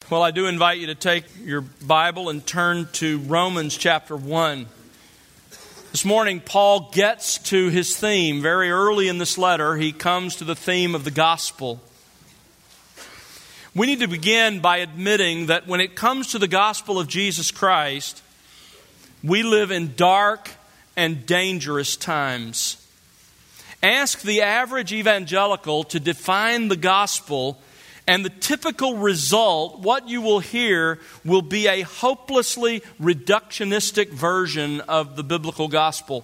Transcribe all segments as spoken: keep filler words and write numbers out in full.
Well, I do invite you to take your Bible and turn to Romans chapter one. This morning, Paul gets to his theme. Very early in this letter, he comes to the theme of the gospel. We need to begin by admitting that when it comes to the gospel of Jesus Christ, we live in dark and dangerous times. Ask the average evangelical to define the gospel, and the typical result, what you will hear, will be a hopelessly reductionistic version of the biblical gospel.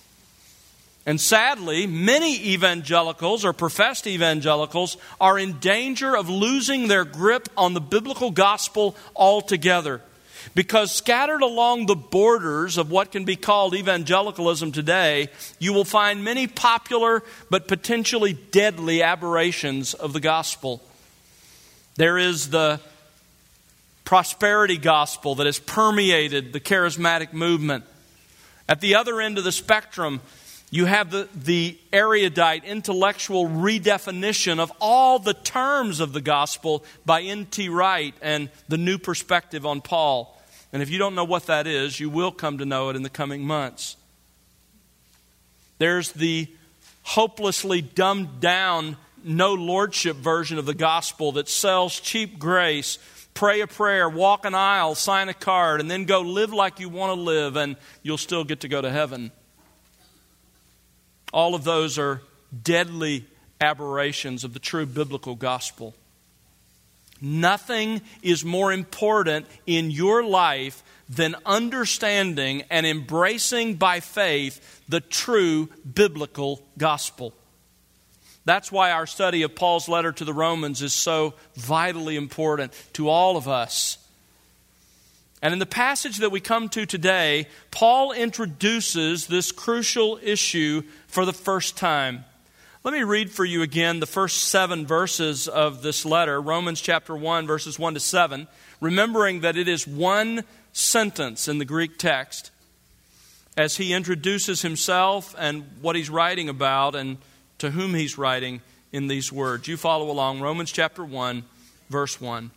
And sadly, many evangelicals or professed evangelicals are in danger of losing their grip on the biblical gospel altogether. Because scattered along the borders of what can be called evangelicalism today, you will find many popular but potentially deadly aberrations of the gospel. There is the prosperity gospel that has permeated the charismatic movement. At the other end of the spectrum, you have the, the erudite intellectual redefinition of all the terms of the gospel by N T Wright and the New Perspective on Paul. And if you don't know what that is, you will come to know it in the coming months. There's the hopelessly dumbed down no lordship version of the gospel that sells cheap grace, pray a prayer, walk an aisle, sign a card, and then go live like you want to live, and you'll still get to go to heaven. All of those are deadly aberrations of the true biblical gospel. Nothing is more important in your life than understanding and embracing by faith the true biblical gospel. That's why our study of Paul's letter to the Romans is so vitally important to all of us. And in the passage that we come to today, Paul introduces this crucial issue for the first time. Let me read for you again the first seven verses of this letter, Romans chapter one, verses one to seven, remembering that it is one sentence in the Greek text as he introduces himself and what he's writing about and to whom he's writing in these words. You follow along. Romans chapter one, verse one.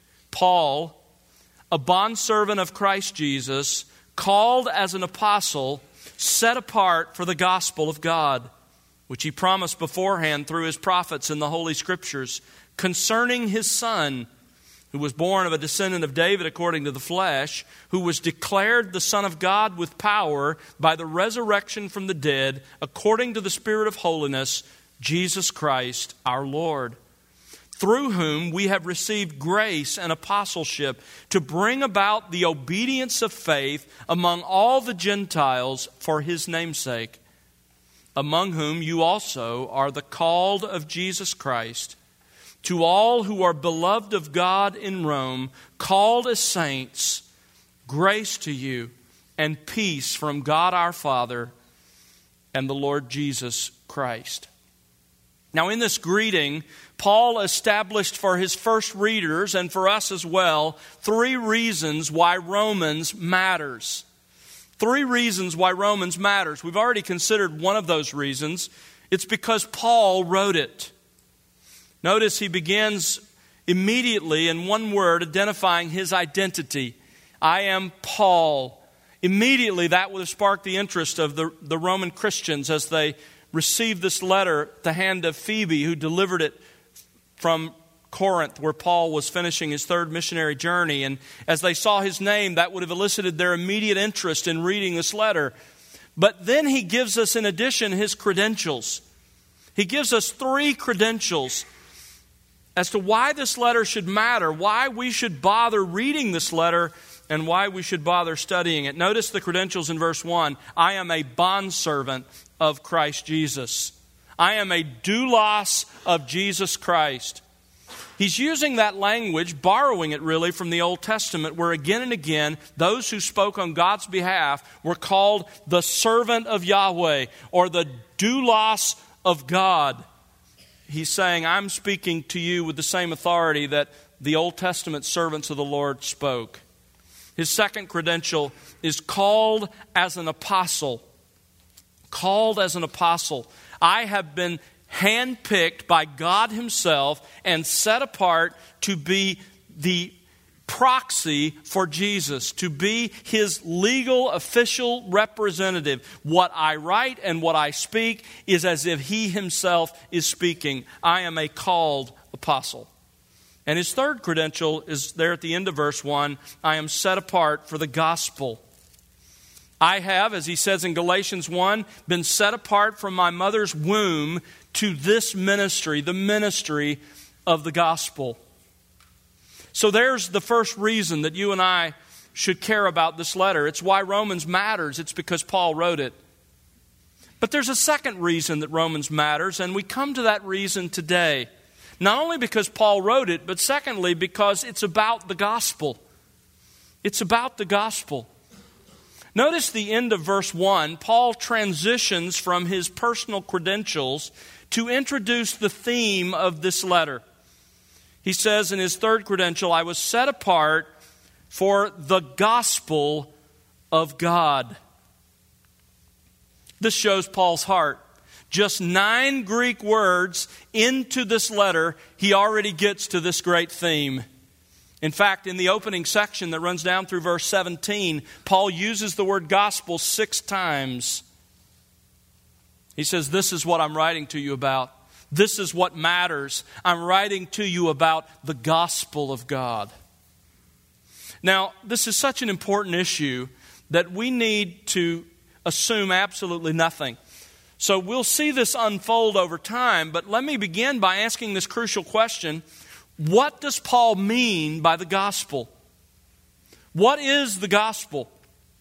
Paul, a bondservant of Christ Jesus, called as an apostle, set apart for the gospel of God, which he promised beforehand through his prophets in the Holy Scriptures, concerning his Son, who was born of a descendant of David according to the flesh, who was declared the Son of God with power by the resurrection from the dead, according to the Spirit of holiness, Jesus Christ our Lord, through whom we have received grace and apostleship to bring about the obedience of faith among all the Gentiles for his name's sake, among whom you also are the called of Jesus Christ. To all who are beloved of God in Rome, called as saints, grace to you and peace from God our Father and the Lord Jesus Christ. Now, in this greeting, Paul established for his first readers and for us as well three reasons why Romans matters. Three reasons why Romans matters. We've already considered one of those reasons. It's because Paul wrote it. Notice he begins immediately in one word identifying his identity. I am Paul. Immediately that would have sparked the interest of the, the Roman Christians as they received this letter at the hand of Phoebe, who delivered it from Corinth, where Paul was finishing his third missionary journey. And as they saw his name, that would have elicited their immediate interest in reading this letter. But then he gives us, in addition, his credentials. He gives us three credentials as to why this letter should matter, why we should bother reading this letter, and why we should bother studying it. Notice the credentials in verse one. I am a bondservant of Christ Jesus. I am a doulos of Jesus Christ. He's using that language, borrowing it really from the Old Testament, where again and again, those who spoke on God's behalf were called the servant of Yahweh, or the doulos of God. He's saying, I'm speaking to you with the same authority that the Old Testament servants of the Lord spoke. His second credential is called as an apostle. Called as an apostle. I have been handpicked by God himself and set apart to be the proxy for Jesus, to be his legal official representative. What I write and what I speak is as if he himself is speaking. I am a called apostle. And his third credential is there at the end of verse one. I am set apart for the gospel. I have, as he says in Galatians one, been set apart from my mother's womb to this ministry, the ministry of the gospel. So there's the first reason that you and I should care about this letter. It's why Romans matters. It's because Paul wrote it. But there's a second reason that Romans matters, and we come to that reason today. Not only because Paul wrote it, but secondly, because it's about the gospel. It's about the gospel. Notice the end of verse one. Paul transitions from his personal credentials to introduce the theme of this letter. He says in his third credential, I was set apart for the gospel of God. This shows Paul's heart. Just nine Greek words into this letter, he already gets to this great theme. In fact, in the opening section that runs down through verse seventeen, Paul uses the word gospel six times. He says, this is what I'm writing to you about. This is what matters. I'm writing to you about the gospel of God. Now, this is such an important issue that we need to assume absolutely nothing. So we'll see this unfold over time, but let me begin by asking this crucial question. What does Paul mean by the gospel? What is the gospel?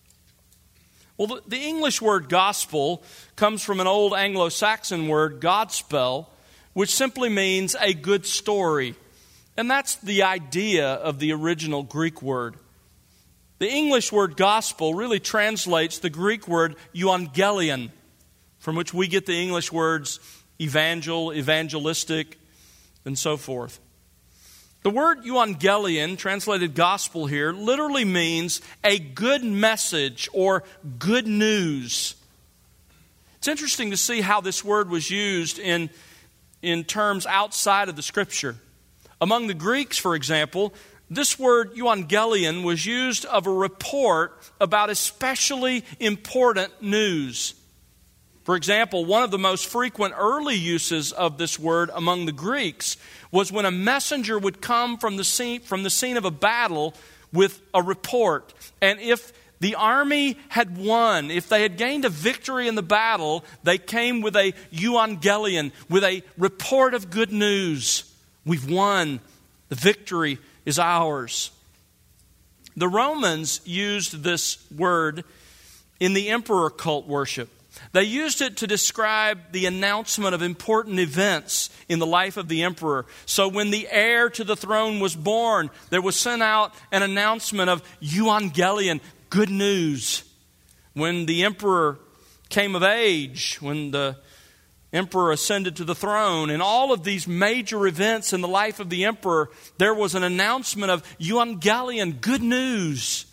Well, the, the English word gospel comes from an old Anglo-Saxon word, Godspell, which simply means a good story. And that's the idea of the original Greek word. The English word gospel really translates the Greek word euangelion, from which we get the English words evangel, evangelistic, and so forth. The word euangelion, translated gospel here, literally means a good message or good news. It's interesting to see how this word was used in, in terms outside of the Scripture. Among the Greeks, for example, this word euangelion was used of a report about especially important news. For example, one of the most frequent early uses of this word among the Greeks was when a messenger would come from the scene, from the scene of a battle with a report. And if the army had won, if they had gained a victory in the battle, they came with a euangelion, with a report of good news. We've won. The victory is ours. The Romans used this word in the emperor cult worship. They used it to describe the announcement of important events in the life of the emperor. So when the heir to the throne was born, there was sent out an announcement of euangelion, good news. When the emperor came of age, when the emperor ascended to the throne, and all of these major events in the life of the emperor, there was an announcement of euangelion, good news.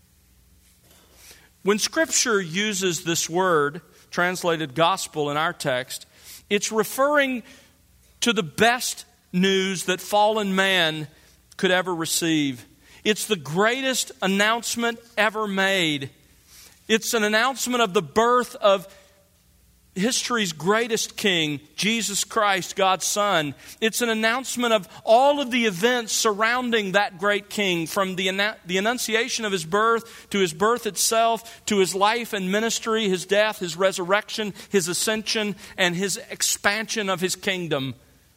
When Scripture uses this word, translated gospel in our text, it's referring to the best news that fallen man could ever receive. It's the greatest announcement ever made. It's an announcement of the birth of history's greatest king, Jesus Christ, God's Son. It's an announcement of all of the events surrounding that great king, from the, the annunciation of his birth to his birth itself, to his life and ministry, his death, his resurrection, his ascension, and his expansion of his kingdom.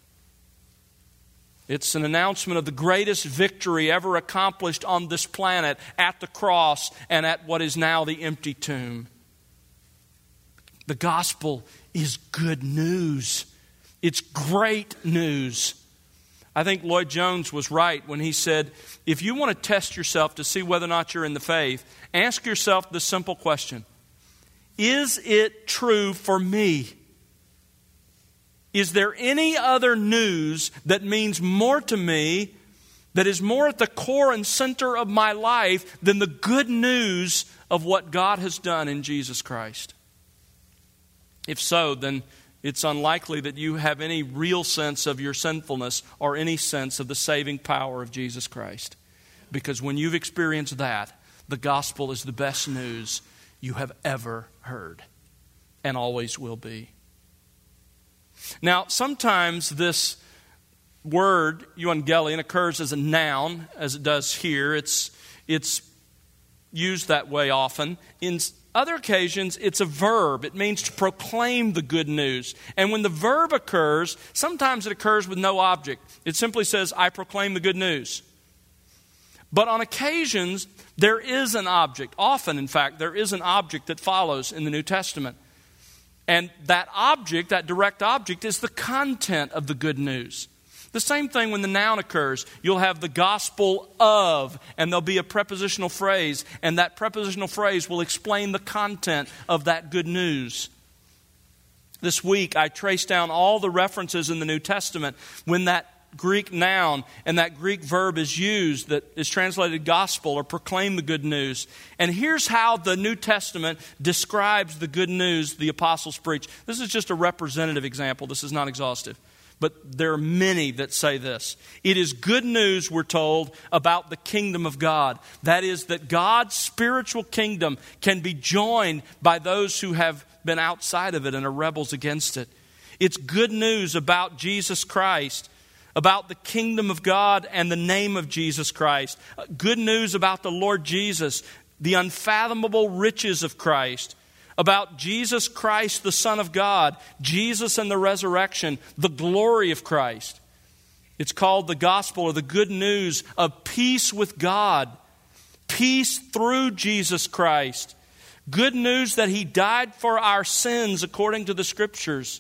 It's an announcement of the greatest victory ever accomplished on this planet at the cross and at what is now the empty tomb. The gospel is good news. It's great news. I think Lloyd Jones was right when he said, if you want to test yourself to see whether or not you're in the faith, ask yourself this simple question. Is it true for me? Is there any other news that means more to me, that is more at the core and center of my life than the good news of what God has done in Jesus Christ? If so, then it's unlikely that you have any real sense of your sinfulness or any sense of the saving power of Jesus Christ. because when you've experienced that, the gospel is the best news you have ever heard and always will be. Now, sometimes this word, euangelion, occurs as a noun, as it does here. It's, it's used that way often. In other occasions, it's a verb. It means to proclaim the good news. And when the verb occurs, sometimes it occurs with no object. It simply says, I proclaim the good news. But on occasions, there is an object. Often, in fact, there is an object that follows in the New Testament. And that object, that direct object, is the content of the good news. The same thing when the noun occurs. You'll have the gospel of, and there'll be a prepositional phrase, and that prepositional phrase will explain the content of that good news. This week, I traced down all the references in the New Testament when that Greek noun and that Greek verb is used that is translated gospel or proclaim the good news. And here's how the New Testament describes the good news the apostles preach. This is just a representative example. This is not exhaustive. But there are many that say this. It is good news, we're told, about the kingdom of God. That is, that God's spiritual kingdom can be joined by those who have been outside of it and are rebels against it. It's good news about Jesus Christ, about the kingdom of God and the name of Jesus Christ. Good news about the Lord Jesus, the unfathomable riches of Christ. About Jesus Christ, the Son of God, Jesus and the resurrection, the glory of Christ. It's called the gospel or the good news of peace with God, peace through Jesus Christ. Good news that He died for our sins according to the Scriptures.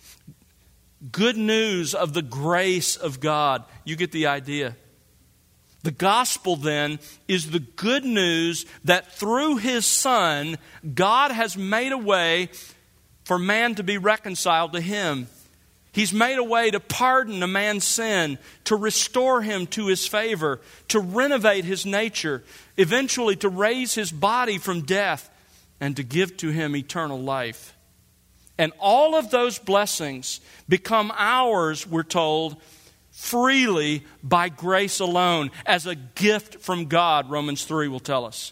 Good news of the grace of God. You get the idea. The gospel, then, is the good news that through His Son, God has made a way for man to be reconciled to Him. He's made a way to pardon a man's sin, to restore him to His favor, to renovate his nature, eventually to raise his body from death, and to give to him eternal life. And all of those blessings become ours, we're told, freely by grace alone, as a gift from God, Romans three will tell us.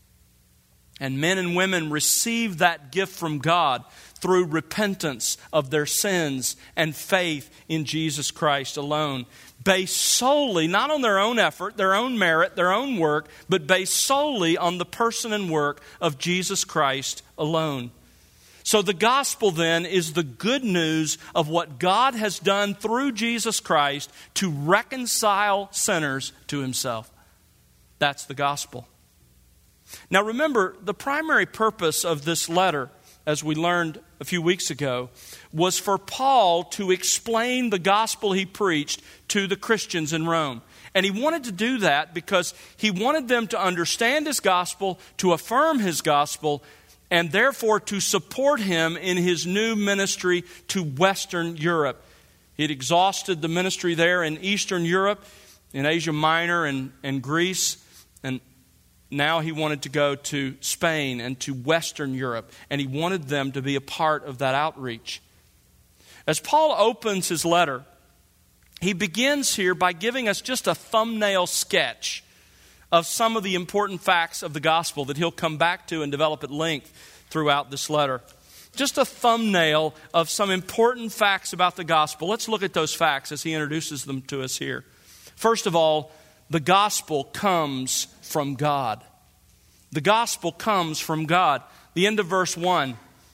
And men and women receive that gift from God through repentance of their sins and faith in Jesus Christ alone, based solely, not on their own effort, their own merit, their own work, but based solely on the person and work of Jesus Christ alone. So the gospel then is the good news of what God has done through Jesus Christ to reconcile sinners to Himself. That's the gospel. Now remember, the primary purpose of this letter, as we learned a few weeks ago, was for Paul to explain the gospel he preached to the Christians in Rome. And he wanted to do that because he wanted them to understand his gospel, to affirm his gospel, and therefore to support him in his new ministry to Western Europe. He had exhausted the ministry there in Eastern Europe, in Asia Minor and, and Greece, and now he wanted to go to Spain and to Western Europe, and he wanted them to be a part of that outreach. As Paul opens his letter, he begins here by giving us just a thumbnail sketch of some of the important facts of the gospel that he'll come back to and develop at length throughout this letter. Just a thumbnail of some important facts about the gospel. Let's look at those facts as he introduces them to us here. First of all, the gospel comes from God. The gospel comes from God. The end of verse one.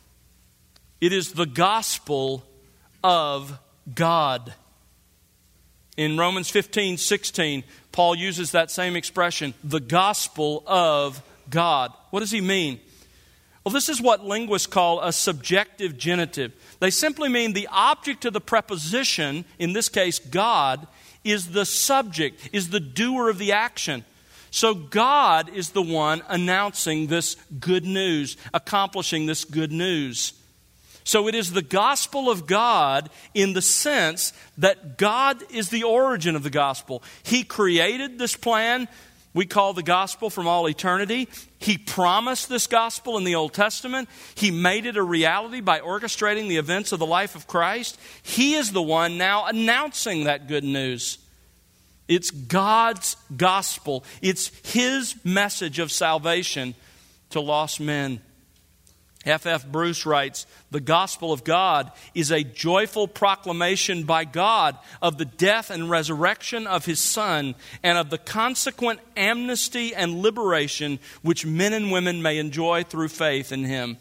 It is the gospel of God. In Romans fifteen sixteen, Paul uses that same expression, the gospel of God. What does he mean? Well, this is what linguists call a subjective genitive. They simply mean the object of the preposition, in this case God, is the subject, is the doer of the action. So God is the one announcing this good news, accomplishing this good news. So it is the gospel of God in the sense that God is the origin of the gospel. He created this plan we call the gospel from all eternity. He promised this gospel in the Old Testament. He made it a reality by orchestrating the events of the life of Christ. He is the one now announcing that good news. It's God's gospel. It's His message of salvation to lost men. F F Bruce writes, "The gospel of God is a joyful proclamation by God of the death and resurrection of His Son and of the consequent amnesty and liberation which men and women may enjoy through faith in Him."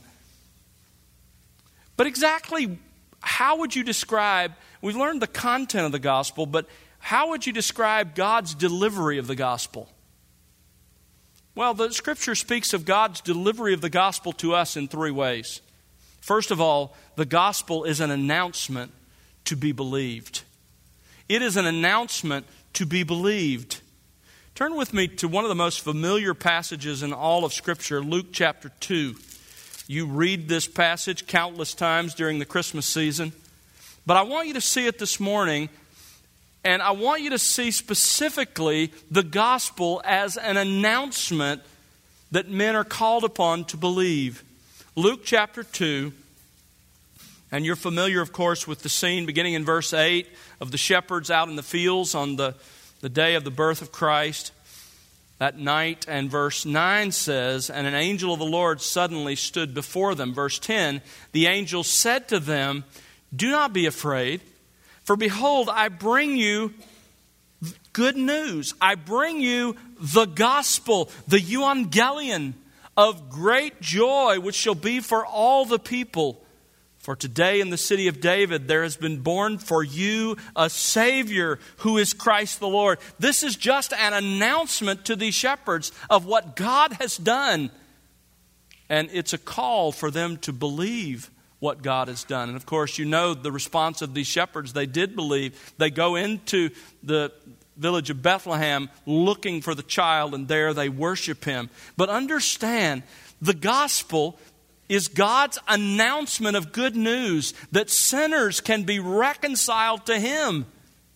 But exactly how would you describe, we've learned the content of the gospel, but how would you describe God's delivery of the gospel? Well, the Scripture speaks of God's delivery of the gospel to us in three ways. First of all, the gospel is an announcement to be believed. It is an announcement to be believed. Turn with me to one of the most familiar passages in all of Scripture, Luke chapter two. You read this passage countless times during the Christmas season. But I want you to see it this morning, and I want you to see specifically the gospel as an announcement that men are called upon to believe. Luke chapter two, and you're familiar, of course, with the scene beginning in verse eight of the shepherds out in the fields on the, the day of the birth of Christ. That night, and verse nine says, "And an angel of the Lord suddenly stood before them." Verse ten, "The angel said to them, 'Do not be afraid, for behold, I bring you good news. I bring you the gospel, the euangelion of great joy, which shall be for all the people. For today in the city of David there has been born for you a Savior who is Christ the Lord.'" This is just an announcement to these shepherds of what God has done. And it's a call for them to believe what God has done. And of course, you know the response of these shepherds. They did believe. They go into the village of Bethlehem looking for the child, and there they worship Him. But understand, the gospel is God's announcement of good news that sinners can be reconciled to Him.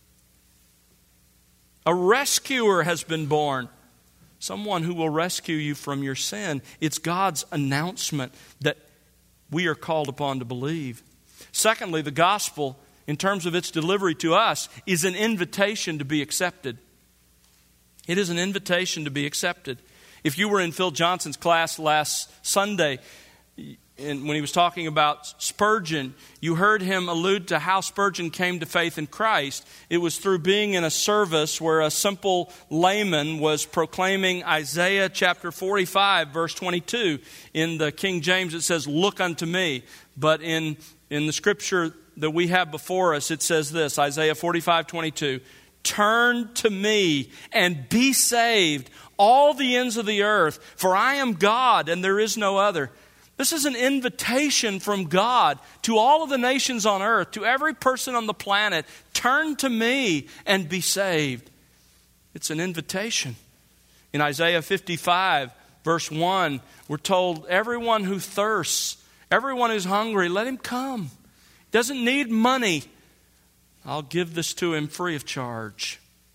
A rescuer has been born. Someone who will rescue you from your sin. It's God's announcement that we are called upon to believe. Secondly, the gospel, in terms of its delivery to us, is an invitation to be accepted. It is an invitation to be accepted. If you were in Phil Johnson's class last Sunday, and when he was talking about Spurgeon, you heard him allude to how Spurgeon came to faith in Christ. It was through being in a service where a simple layman was proclaiming Isaiah chapter forty-five, verse twenty-two. In the King James it says, "Look unto me." But in, in the scripture that we have before us, it says this, Isaiah forty-five, twenty-two. "Turn to me and be saved, all the ends of the earth, for I am God and there is no other." This is an invitation from God to all of the nations on earth, to every person on the planet. Turn to me and be saved. It's an invitation. In Isaiah fifty-five, verse one, we're told, "Everyone who thirsts, everyone who's hungry, let him come. Doesn't need money. I'll give this to him free of charge."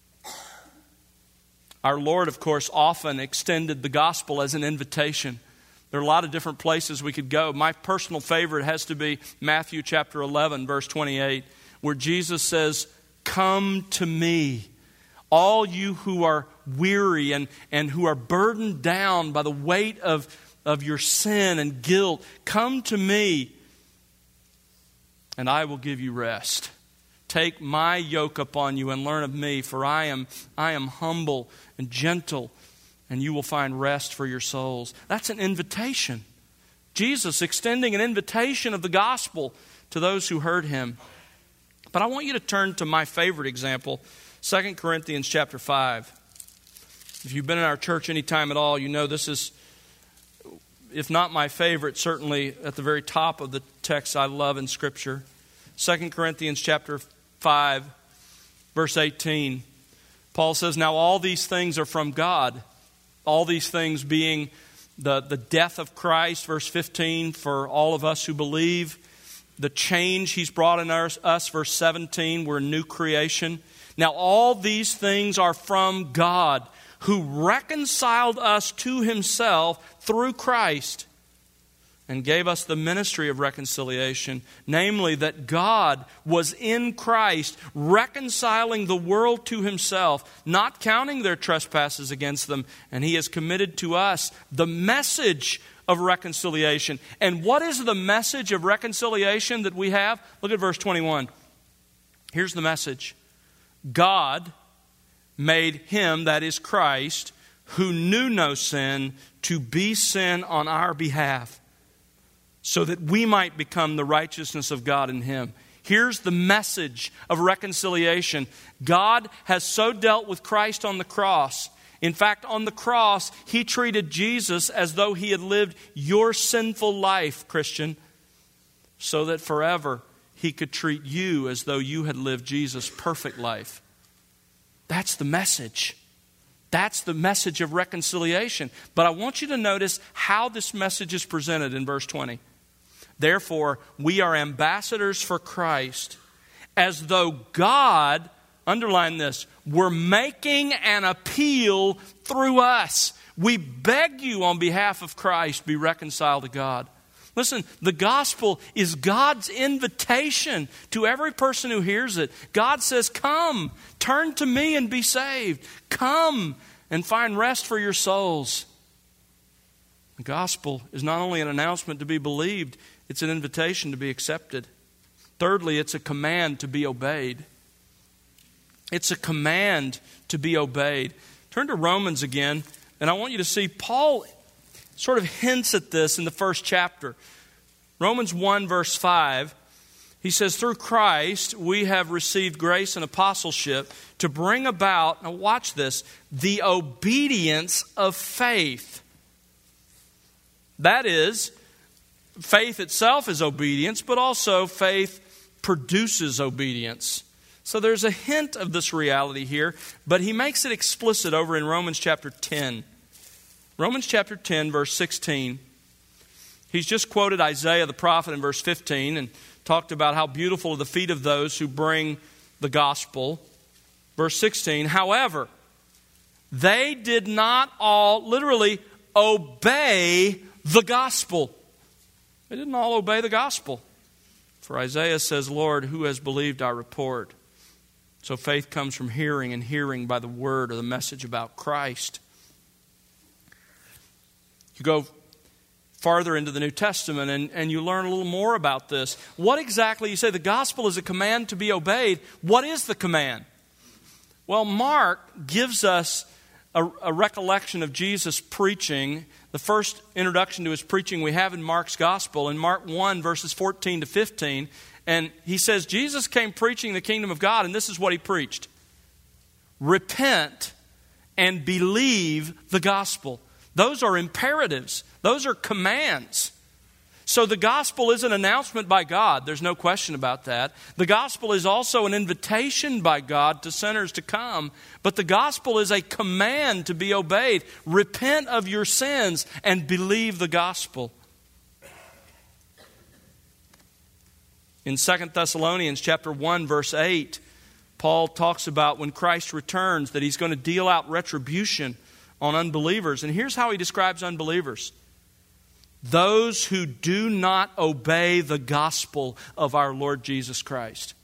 Our Lord, of course, often extended the gospel as an invitation. There are a lot of different places we could go. My personal favorite has to be Matthew chapter eleven, verse twenty-eight, where Jesus says, "Come to me, all you who are weary and, and who are burdened down by the weight of, of your sin and guilt. Come to me, and I will give you rest. Take my yoke upon you and learn of me, for I am, I am humble and gentle, and you will find rest for your souls." That's an invitation. Jesus extending an invitation of the gospel to those who heard Him. But I want you to turn to my favorite example, Second Corinthians chapter five. If you've been in our church any time at all, you know this is, if not my favorite, certainly at the very top of the text I love in Scripture. Second Corinthians chapter five, verse eighteen. Paul says, "Now all these things are from God." All these things being the, the death of Christ, verse fifteen, for all of us who believe. The change He's brought in us, us, verse seventeen, we're a new creation. "Now all these things are from God, who reconciled us to Himself through Christ, and gave us the ministry of reconciliation, namely that God was in Christ reconciling the world to himself, not counting their trespasses against them, and he has committed to us the message of reconciliation. And what is the message of reconciliation that we have? Look at verse twenty-one. Here's the message. God made him, that is Christ, who knew no sin, to be sin on our behalf, so that we might become the righteousness of God in him. Here's the message of reconciliation. God has so dealt with Christ on the cross. In fact, on the cross, he treated Jesus as though he had lived your sinful life, Christian, so that forever he could treat you as though you had lived Jesus' perfect life. That's the message. That's the message of reconciliation. But I want you to notice how this message is presented in verse twenty. Therefore, we are ambassadors for Christ, as though God, underline this, were making an appeal through us. We beg you on behalf of Christ, be reconciled to God. Listen, the gospel is God's invitation to every person who hears it. God says, come, turn to me and be saved. Come and find rest for your souls. The gospel is not only an announcement to be believed, it's an invitation to be accepted. Thirdly, it's a command to be obeyed. It's a command to be obeyed. Turn to Romans again, and I want you to see Paul sort of hints at this in the first chapter. Romans one verse five, he says, through Christ we have received grace and apostleship to bring about, now watch this, the obedience of faith. That is, faith itself is obedience, but also faith produces obedience. So there's a hint of this reality here, but he makes it explicit over in Romans chapter ten. Romans chapter ten, verse sixteen. He's just quoted Isaiah the prophet in verse fifteen and talked about how beautiful are the feet of those who bring the gospel. Verse sixteen, however, they did not all literally obey the gospel. They didn't all obey the gospel. For Isaiah says, Lord, who has believed our report? So faith comes from hearing, and hearing by the word or the message about Christ. You go farther into the New Testament and, and you learn a little more about this. What exactly, you say the gospel is a command to be obeyed. What is the command? Well, Mark gives us a, a recollection of Jesus preaching. The first introduction to his preaching we have in Mark's gospel, in Mark one, verses fourteen to fifteen. And he says, Jesus came preaching the kingdom of God, and this is what he preached. Repent and believe the gospel. Those are imperatives. Those are commands. So the gospel is an announcement by God. There's no question about that. The gospel is also an invitation by God to sinners to come. But the gospel is a command to be obeyed. Repent of your sins and believe the gospel. In Second Thessalonians chapter one, verse eight, Paul talks about when Christ returns that he's going to deal out retribution on unbelievers. And here's how he describes unbelievers. Those who do not obey the gospel of our Lord Jesus Christ.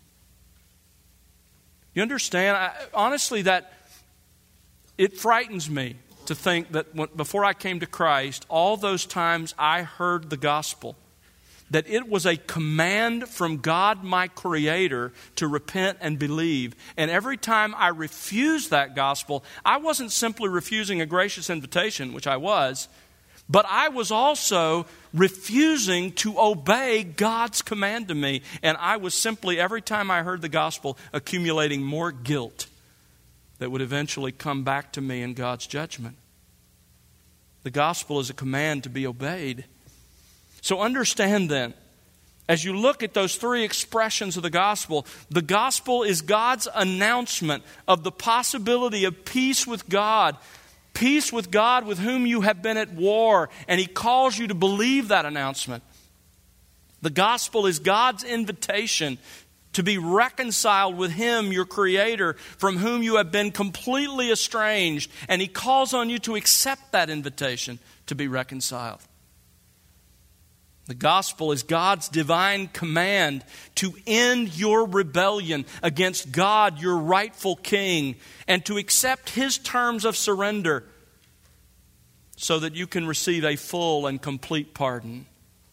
You understand? I, honestly, that it frightens me to think that when, before I came to Christ, all those times I heard the gospel, that it was a command from God, my Creator, to repent and believe. And every time I refused that gospel, I wasn't simply refusing a gracious invitation, which I was, but I was also refusing to obey God's command to me. And I was simply, every time I heard the gospel, accumulating more guilt that would eventually come back to me in God's judgment. The gospel is a command to be obeyed. So understand then, as you look at those three expressions of the gospel, the gospel is God's announcement of the possibility of peace with God. Peace with God with whom you have been at war, and He calls you to believe that announcement. The gospel is God's invitation to be reconciled with Him, your Creator, from whom you have been completely estranged, and He calls on you to accept that invitation to be reconciled. The gospel is God's divine command to end your rebellion against God, your rightful king, and to accept His terms of surrender so that you can receive a full and complete pardon.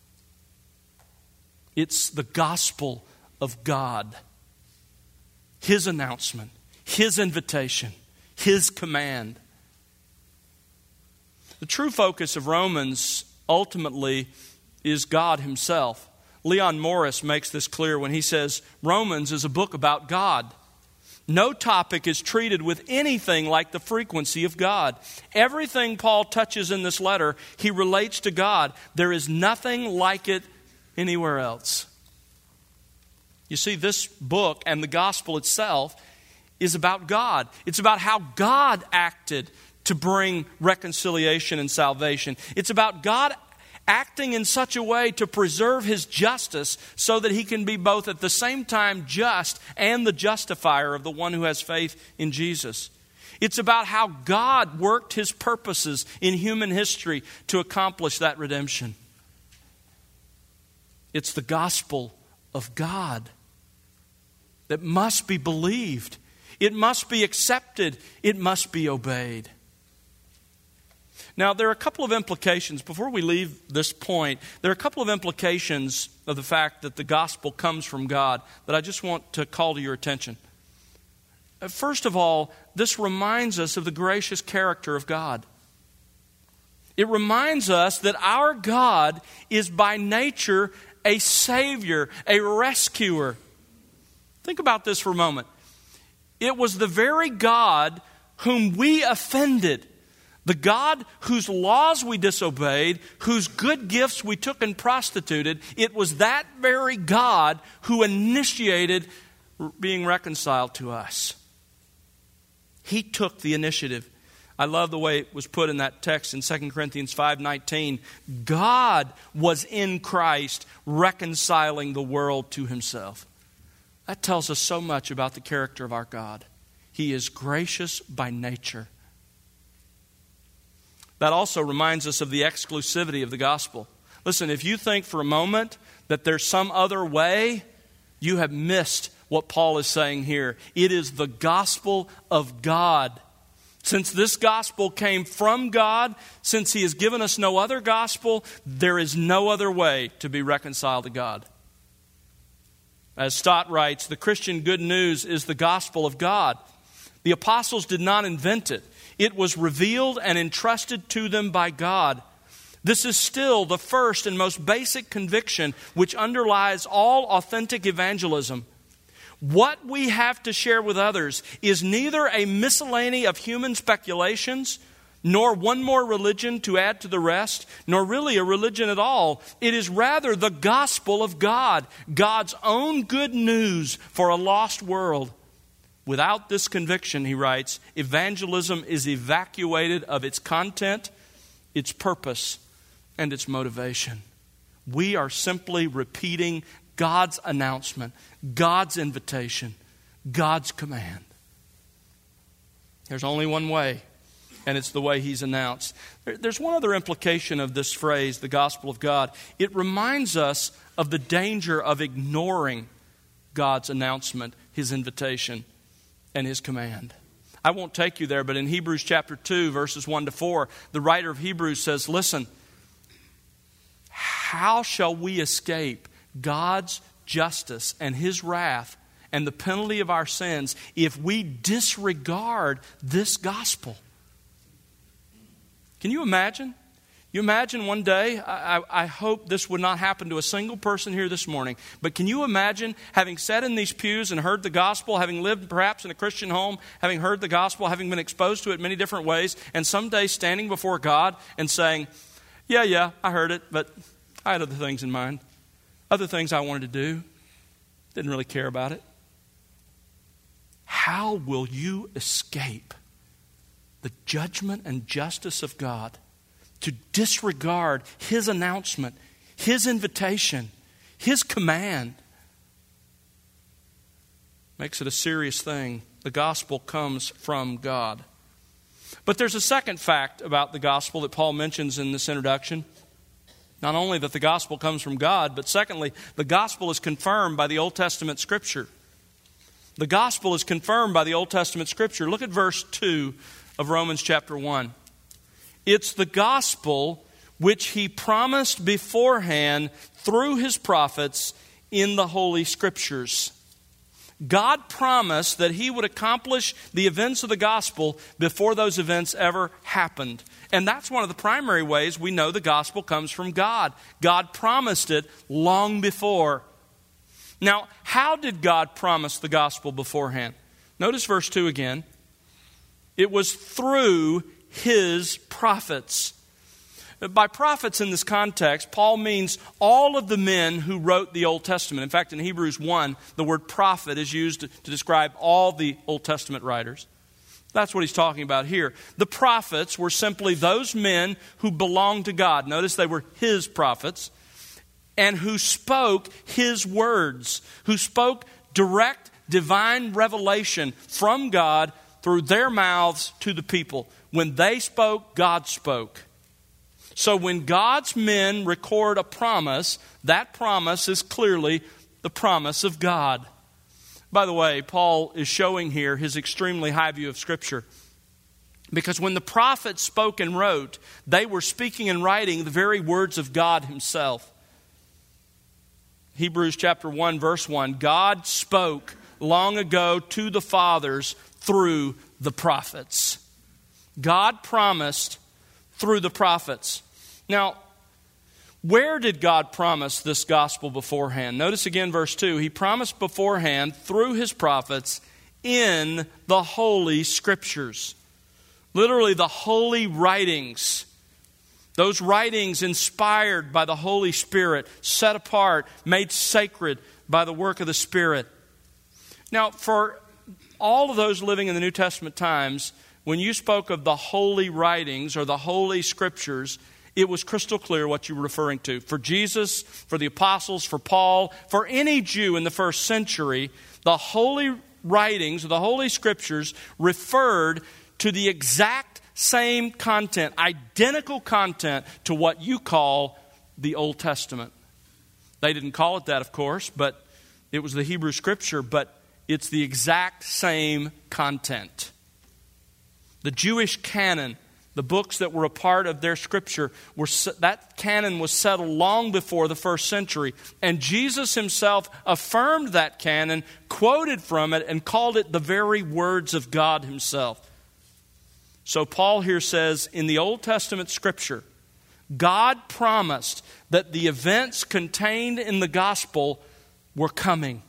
It's the gospel of God. His announcement, His invitation, His command. The true focus of Romans ultimately is God Himself. Leon Morris makes this clear when he says, Romans is a book about God. No topic is treated with anything like the frequency of God. Everything Paul touches in this letter, he relates to God. There is nothing like it anywhere else. You see, this book and the gospel itself is about God. It's about how God acted to bring reconciliation and salvation. It's about God acting in such a way to preserve His justice so that He can be both at the same time just and the justifier of the one who has faith in Jesus. It's about how God worked His purposes in human history to accomplish that redemption. It's the gospel of God that must be believed. It must be accepted. It must be obeyed. Now, there are a couple of implications. Before we leave this point, there are a couple of implications of the fact that the gospel comes from God that I just want to call to your attention. First of all, this reminds us of the gracious character of God. It reminds us that our God is by nature a Savior, a rescuer. Think about this for a moment. It was the very God whom we offended, the God whose laws we disobeyed, whose good gifts we took and prostituted. It was that very God who initiated being reconciled to us. He took the initiative. I love the way it was put in that text in Second Corinthians five nineteen. God was in Christ reconciling the world to Himself. That tells us so much about the character of our God. He is gracious by nature. That also reminds us of the exclusivity of the gospel. Listen, if you think for a moment that there's some other way, you have missed what Paul is saying here. It is the gospel of God. Since this gospel came from God, since He has given us no other gospel, there is no other way to be reconciled to God. As Stott writes, the Christian good news is the gospel of God. The apostles did not invent it. It was revealed and entrusted to them by God. This is still the first and most basic conviction which underlies all authentic evangelism. What we have to share with others is neither a miscellany of human speculations, nor one more religion to add to the rest, nor really a religion at all. It is rather the gospel of God, God's own good news for a lost world. Without this conviction, he writes, evangelism is evacuated of its content, its purpose, and its motivation. We are simply repeating God's announcement, God's invitation, God's command. There's only one way, and it's the way He's announced. There's one other implication of this phrase, the gospel of God. It reminds us of the danger of ignoring God's announcement, His invitation, and His command. I won't take you there, but in Hebrews chapter two, verses one to four, the writer of Hebrews says, listen, how shall we escape God's justice and His wrath and the penalty of our sins if we disregard this gospel? Can you imagine? You imagine one day, I, I, I hope this would not happen to a single person here this morning, but can you imagine having sat in these pews and heard the gospel, having lived perhaps in a Christian home, having heard the gospel, having been exposed to it many different ways, and someday standing before God and saying, yeah, yeah, I heard it, but I had other things in mind, other things I wanted to do, didn't really care about it. How will you escape the judgment and justice of God to disregard His announcement, His invitation, His command? Makes it a serious thing. The gospel comes from God. But there's a second fact about the gospel that Paul mentions in this introduction. Not only that the gospel comes from God, but secondly, the gospel is confirmed by the Old Testament Scripture. The gospel is confirmed by the Old Testament Scripture. Look at verse two of Romans chapter one. It's the gospel which he promised beforehand through his prophets in the Holy Scriptures. God promised that he would accomplish the events of the gospel before those events ever happened. And that's one of the primary ways we know the gospel comes from God. God promised it long before. Now, how did God promise the gospel beforehand? Notice verse two again. It was through his prophets. By prophets in this context, Paul means all of the men who wrote the Old Testament. In fact, in Hebrews one, the word prophet is used to describe all the Old Testament writers. That's what he's talking about here. The prophets were simply those men who belonged to God. Notice they were his prophets, and who spoke his words, who spoke direct divine revelation from God through their mouths to the people. When they spoke, God spoke. So when God's men record a promise, that promise is clearly the promise of God. By the way, Paul is showing here his extremely high view of Scripture. Because when the prophets spoke and wrote, they were speaking and writing the very words of God himself. Hebrews chapter one, verse one, God spoke long ago to the fathers through the prophets. God promised through the prophets. Now, where did God promise this gospel beforehand? Notice again verse two. He promised beforehand through his prophets in the Holy Scriptures. Literally the holy writings. Those writings inspired by the Holy Spirit, set apart, made sacred by the work of the Spirit. Now, for all of those living in the New Testament times, when you spoke of the holy writings or the Holy Scriptures, it was crystal clear what you were referring to. For Jesus, for the apostles, for Paul, for any Jew in the first century, the holy writings, or the Holy Scriptures, referred to the exact same content, identical content to what you call the Old Testament. They didn't call it that, of course, but it was the Hebrew Scripture, but it's the exact same content. The Jewish canon, the books that were a part of their Scripture, were that canon was settled long before the first century. And Jesus himself affirmed that canon, quoted from it, and called it the very words of God himself. So Paul here says, in the Old Testament Scripture, God promised that the events contained in the gospel were coming.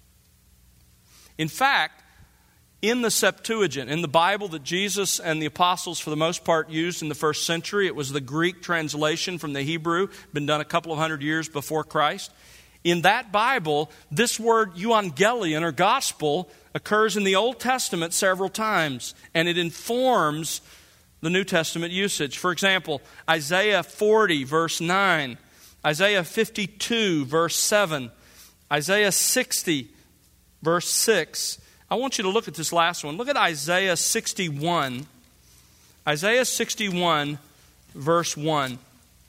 In fact, in the Septuagint, in the Bible that Jesus and the apostles for the most part used in the first century, it was the Greek translation from the Hebrew, been done a couple of hundred years before Christ. In that Bible, this word euangelion or gospel occurs in the Old Testament several times, and it informs the New Testament usage. For example, Isaiah forty, verse nine, Isaiah fifty-two, verse seven, Isaiah sixty, verse six. I want you to look at this last one. Look at Isaiah sixty-one. Isaiah sixty-one, verse one.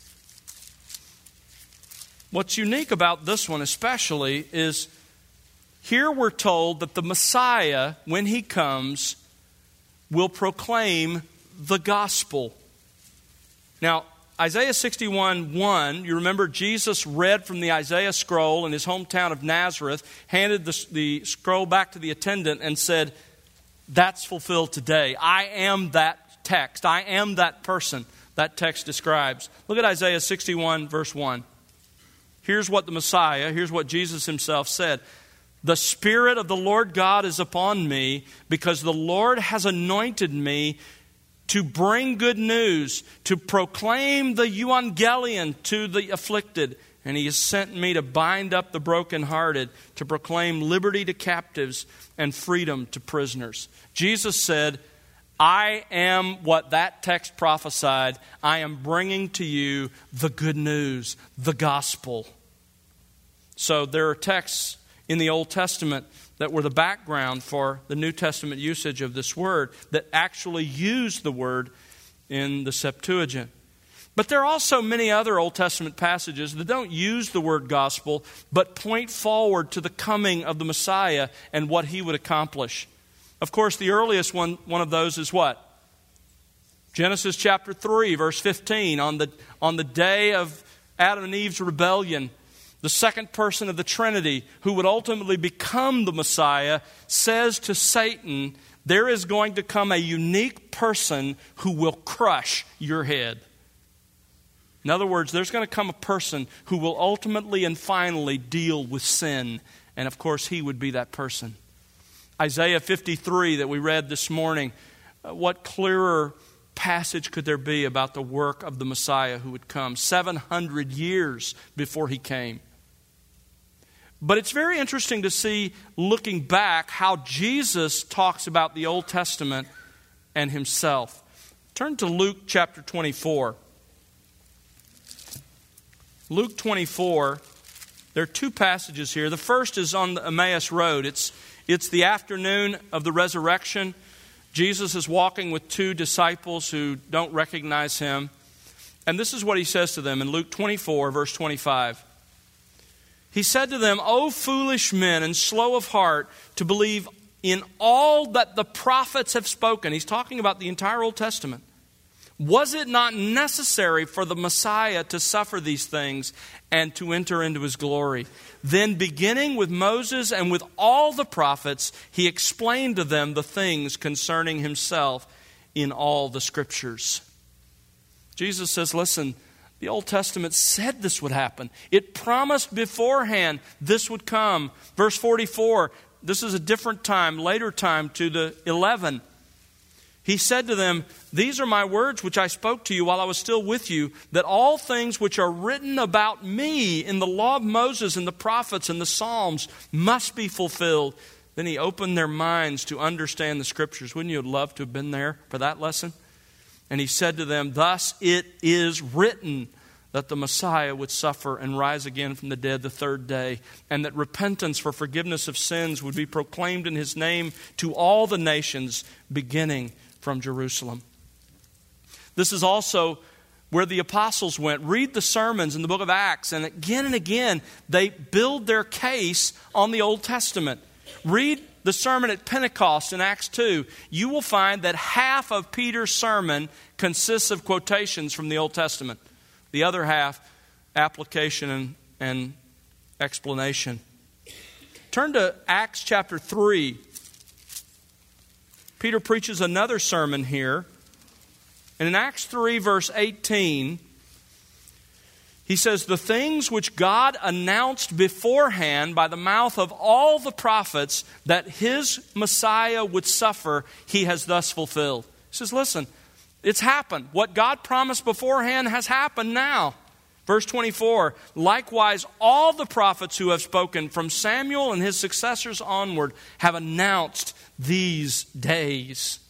What's unique about this one especially is here we're told that the Messiah, when he comes, will proclaim the gospel. Now, Isaiah sixty-one, one, you remember Jesus read from the Isaiah scroll in his hometown of Nazareth, handed the, the scroll back to the attendant and said, that's fulfilled today. I am that text. I am that person that text describes. Look at Isaiah sixty-one, verse one. Here's what the Messiah, here's what Jesus himself said. The Spirit of the Lord God is upon me because the Lord has anointed me to bring good news, to proclaim the euangelion to the afflicted. And he has sent me to bind up the brokenhearted, to proclaim liberty to captives and freedom to prisoners. Jesus said, I am what that text prophesied. I am bringing to you the good news, the gospel. So there are texts in the Old Testament that were the background for the New Testament usage of this word that actually use the word in the Septuagint. But there are also many other Old Testament passages that don't use the word gospel, but point forward to the coming of the Messiah and what he would accomplish. Of course, the earliest one, one of those is what? Genesis chapter three, verse fifteen. On the, on the day of Adam and Eve's rebellion, the second person of the Trinity, who would ultimately become the Messiah, says to Satan, there is going to come a unique person who will crush your head. In other words, there's going to come a person who will ultimately and finally deal with sin. And of course, he would be that person. Isaiah fifty-three that we read this morning, uh, what clearer passage could there be about the work of the Messiah who would come seven hundred years before he came? But it's very interesting to see, looking back, how Jesus talks about the Old Testament and himself. Turn to Luke chapter twenty-four. Luke twenty-four, there are two passages here. The first is on the Emmaus Road. It's, it's the afternoon of the resurrection. Jesus is walking with two disciples who don't recognize him. And this is what he says to them in Luke twenty-four, verse twenty-five. He said to them, O foolish men and slow of heart to believe in all that the prophets have spoken. He's talking about the entire Old Testament. Was it not necessary for the Messiah to suffer these things and to enter into his glory? Then beginning with Moses and with all the prophets, he explained to them the things concerning himself in all the Scriptures. Jesus says, listen, the Old Testament said this would happen. It promised beforehand this would come. Verse forty-four, this is a different time, later time to the eleven. He said to them, these are my words which I spoke to you while I was still with you, that all things which are written about me in the law of Moses and the prophets and the Psalms must be fulfilled. Then he opened their minds to understand the Scriptures. Wouldn't you have loved to have been there for that lesson? And he said to them, thus it is written that the Messiah would suffer and rise again from the dead the third day, and that repentance for forgiveness of sins would be proclaimed in his name to all the nations, beginning from Jerusalem. This is also where the apostles went. Read the sermons in the book of Acts, and again and again they build their case on the Old Testament. Read the sermon at Pentecost in Acts two. You will find that half of Peter's sermon consists of quotations from the Old Testament. The other half, application and, and explanation. Turn to Acts chapter three. Peter preaches another sermon here. And in Acts three, verse eighteen, he says, the things which God announced beforehand by the mouth of all the prophets that his Messiah would suffer, he has thus fulfilled. He says, listen, it's happened. What God promised beforehand has happened now. Verse twenty-four, likewise all the prophets who have spoken from Samuel and his successors onward have announced these days.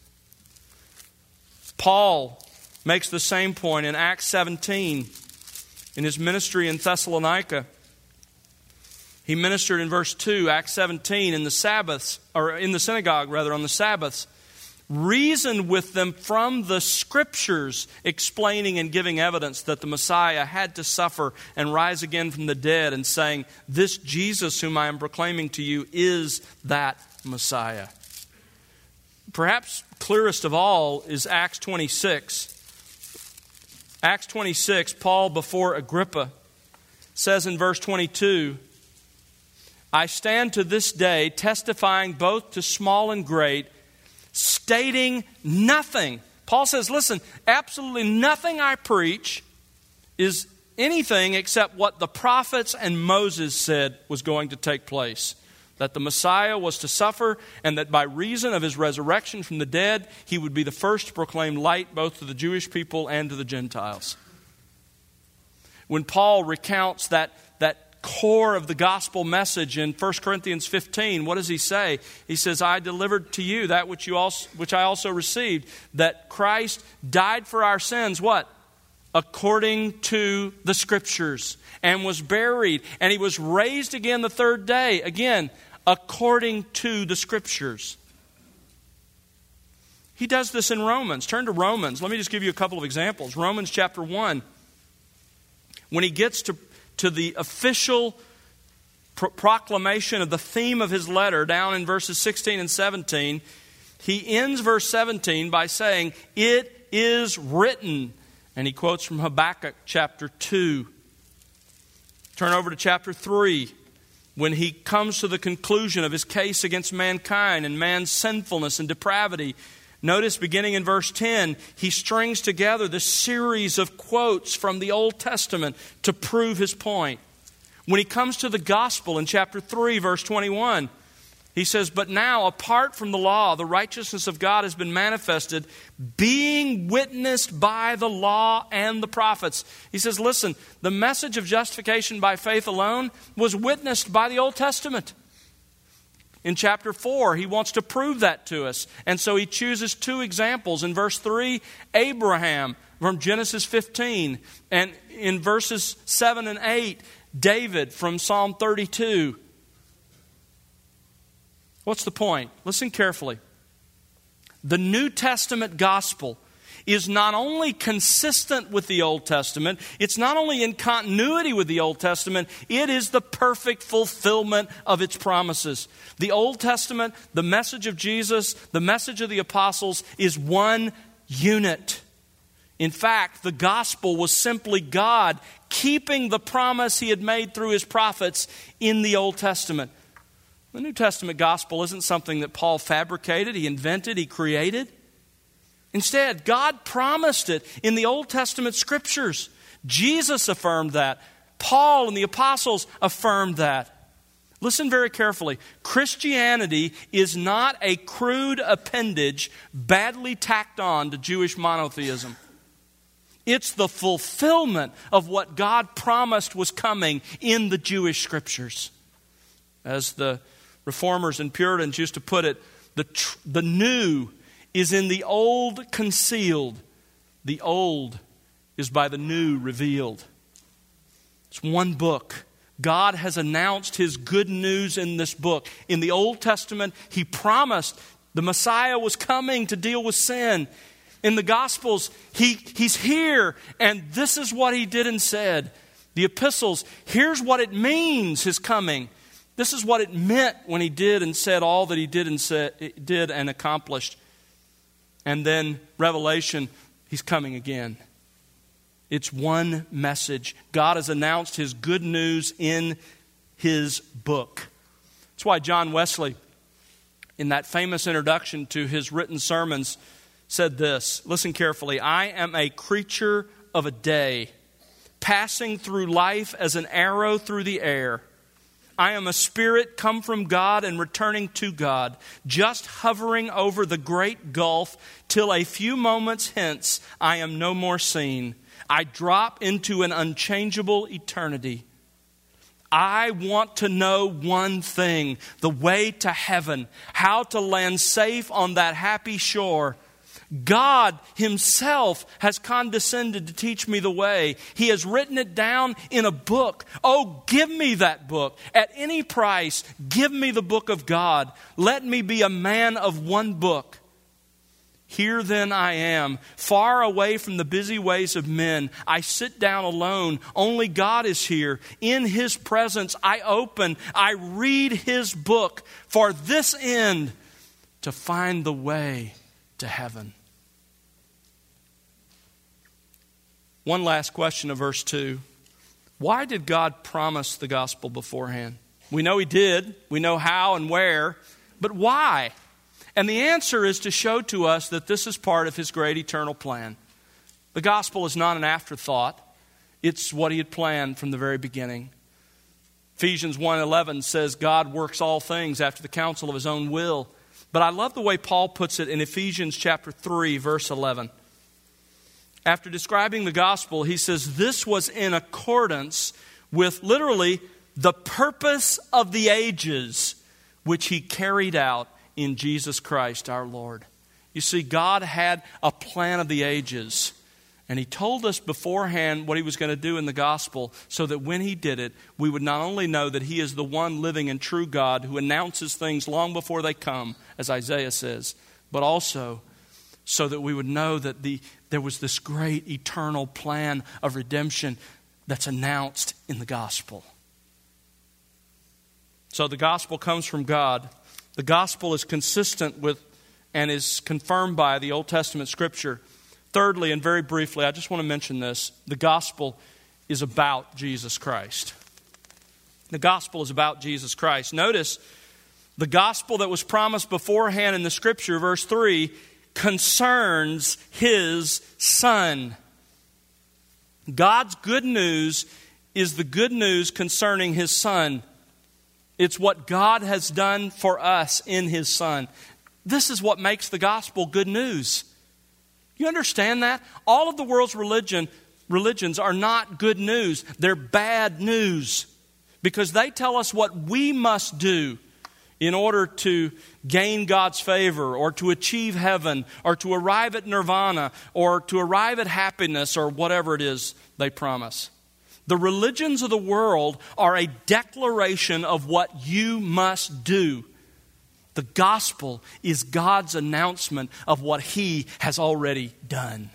Paul makes the same point in Acts seventeen in his ministry in Thessalonica. He ministered in verse two, Acts seventeen, in the Sabbaths, or in the synagogue rather, on the Sabbaths. Reasoned with them from the Scriptures, explaining and giving evidence that the Messiah had to suffer and rise again from the dead, and saying, this Jesus whom I am proclaiming to you is that Messiah. Perhaps clearest of all is Acts twenty-six. Acts twenty-six, Paul before Agrippa says in verse twenty-two, I stand to this day testifying both to small and great, stating nothing. Paul says, listen, absolutely nothing I preach is anything except what the prophets and Moses said was going to take place. That the Messiah was to suffer, and that by reason of his resurrection from the dead, he would be the first to proclaim light both to the Jewish people and to the Gentiles. When Paul recounts that, that core of the gospel message in First Corinthians fifteen, what does he say? He says, I delivered to you that which you also, which I also received, that Christ died for our sins, what? According to the Scriptures, and was buried, and he was raised again the third day, again, according to the Scriptures. He does this in Romans. Turn to Romans. Let me just give you a couple of examples. Romans chapter one. When he gets to, to the official pro- proclamation of the theme of his letter down in verses sixteen and seventeen, he ends verse seventeen by saying, "It is written." And he quotes from Habakkuk chapter two. Turn over to chapter three. When he comes to the conclusion of his case against mankind and man's sinfulness and depravity, notice beginning in verse ten, he strings together this series of quotes from the Old Testament to prove his point. When he comes to the gospel in chapter three, verse twenty-one, he says, "But now, apart from the law, the righteousness of God has been manifested, being witnessed by the law and the prophets." He says, listen, the message of justification by faith alone was witnessed by the Old Testament. In chapter four, he wants to prove that to us. And so he chooses two examples. In verse three, Abraham from Genesis fifteen. And in verses seven and eight, David from Psalm thirty-two. What's the point? Listen carefully. The New Testament gospel is not only consistent with the Old Testament, it's not only in continuity with the Old Testament, it is the perfect fulfillment of its promises. The Old Testament, the message of Jesus, the message of the apostles is one unit. In fact, the gospel was simply God keeping the promise he had made through his prophets in the Old Testament. The New Testament gospel isn't something that Paul fabricated, he invented, he created. Instead, God promised it in the Old Testament scriptures. Jesus affirmed that. Paul and the apostles affirmed that. Listen very carefully. Christianity is not a crude appendage badly tacked on to Jewish monotheism. It's the fulfillment of what God promised was coming in the Jewish scriptures. As the Reformers and Puritans used to put it, the, tr- the new is in the old concealed. The old is by the new revealed. It's one book. God has announced his good news in this book. In the Old Testament, he promised the Messiah was coming to deal with sin. In the Gospels, he, he's here, and this is what he did and said. The epistles, here's what it means, his coming. This is what it meant when he did and said all that he did and said, did and accomplished. And then Revelation, he's coming again. It's one message. God has announced his good news in his book. That's why John Wesley, in that famous introduction to his written sermons, said this. Listen carefully. "I am a creature of a day, passing through life as an arrow through the air. I am a spirit come from God and returning to God, just hovering over the great gulf till a few moments hence I am no more seen. I drop into an unchangeable eternity. I want to know one thing, the way to heaven, how to land safe on that happy shore. God himself has condescended to teach me the way. He has written it down in a book. Oh, give me that book. At any price, give me the book of God. Let me be a man of one book. Here then I am, far away from the busy ways of men. I sit down alone. Only God is here. In his presence I open, I read his book for this end, to find the way to heaven." One last question of verse two. Why did God promise the gospel beforehand? We know he did. We know how and where. But why? And the answer is to show to us that this is part of his great eternal plan. The gospel is not an afterthought. It's what he had planned from the very beginning. Ephesians one eleven says God works all things after the counsel of his own will. But I love the way Paul puts it in Ephesians chapter three, verse eleven. After describing the gospel, he says this was in accordance with literally the purpose of the ages, which he carried out in Jesus Christ our Lord. You see, God had a plan of the ages, and he told us beforehand what he was going to do in the gospel, so that when he did it, we would not only know that he is the one living and true God who announces things long before they come, as Isaiah says, but also so that we would know that the there was this great eternal plan of redemption that's announced in the gospel. So the gospel comes from God. The gospel is consistent with and is confirmed by the Old Testament Scripture. Thirdly, and very briefly, I just want to mention this. The gospel is about Jesus Christ. The gospel is about Jesus Christ. Notice, the gospel that was promised beforehand in the Scripture, verse three, concerns His Son. God's good news is the good news concerning His Son. It's what God has done for us in His Son. This is what makes the gospel good news. You understand that? All of the world's religion, religions are not good news. They're bad news because they tell us what we must do in order to gain God's favor or to achieve heaven or to arrive at nirvana or to arrive at happiness or whatever it is they promise. The religions of the world are a declaration of what you must do. The gospel is God's announcement of what He has already done.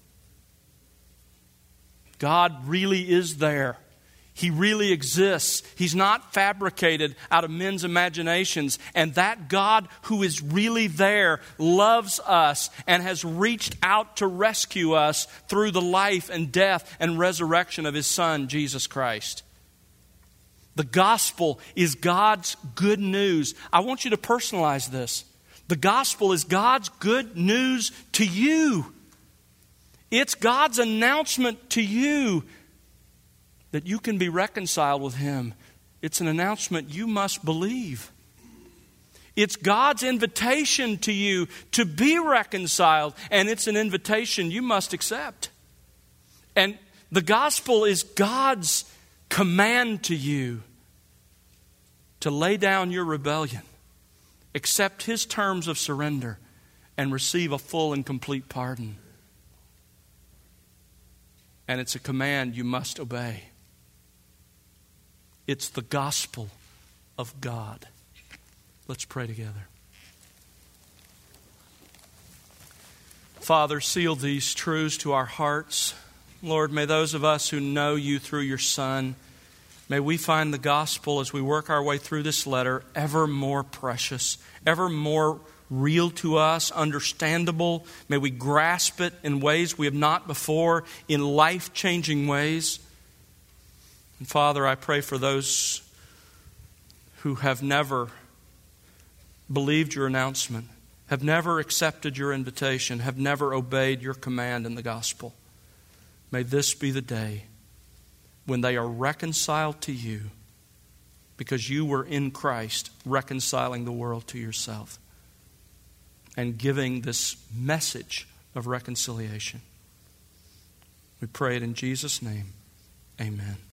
God really is there. He really exists. He's not fabricated out of men's imaginations. And that God who is really there loves us and has reached out to rescue us through the life and death and resurrection of His Son, Jesus Christ. The gospel is God's good news. I want you to personalize this. The gospel is God's good news to you. It's God's announcement to you that you can be reconciled with Him. It's an announcement you must believe. It's God's invitation to you to be reconciled, and it's an invitation you must accept. And the gospel is God's command to you to lay down your rebellion, accept His terms of surrender, and receive a full and complete pardon. And it's a command you must obey. It's the gospel of God. Let's pray together. Father, seal these truths to our hearts. Lord, may those of us who know You through Your Son, may we find the gospel as we work our way through this letter ever more precious, ever more real to us, understandable. May we grasp it in ways we have not before, in life-changing ways. And Father, I pray for those who have never believed Your announcement, have never accepted Your invitation, have never obeyed Your command in the gospel. May this be the day when they are reconciled to You because You were in Christ reconciling the world to Yourself and giving this message of reconciliation. We pray it in Jesus' name. Amen.